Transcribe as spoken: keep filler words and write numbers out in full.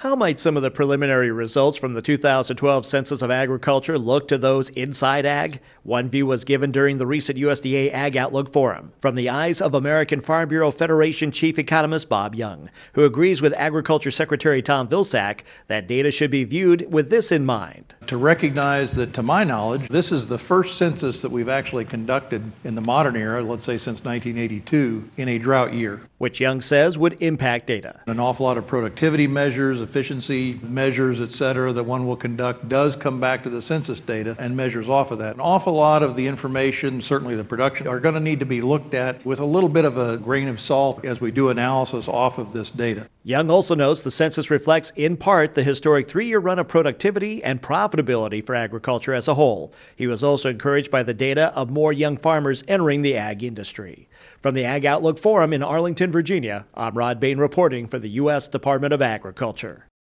How might some of the preliminary results from the two thousand twelve Census of Agriculture look to those inside ag? One view was given during the recent U S D A Ag Outlook Forum from the eyes of American Farm Bureau Federation Chief Economist Bob Young, who agrees with Agriculture Secretary Tom Vilsack that data should be viewed with this in mind. To recognize that, to my knowledge, this is the first census that we've actually conducted in the modern era, let's say since nineteen eighty-two, in a drought year. Which Young says would impact data. An awful lot of productivity measures, efficiency measures, et cetera, that one will conduct does come back to the census data and measures off of that. An awful lot of the information, certainly the production, are going to need to be looked at with a little bit of a grain of salt as we do analysis off of this data. Young also notes the census reflects, in part, the historic three-year run of productivity and profitability for agriculture as a whole. He was also encouraged by the data of more young farmers entering the ag industry. From the Ag Outlook Forum in Arlington, Virginia, I'm Rod Bain reporting for the U S Department of Agriculture.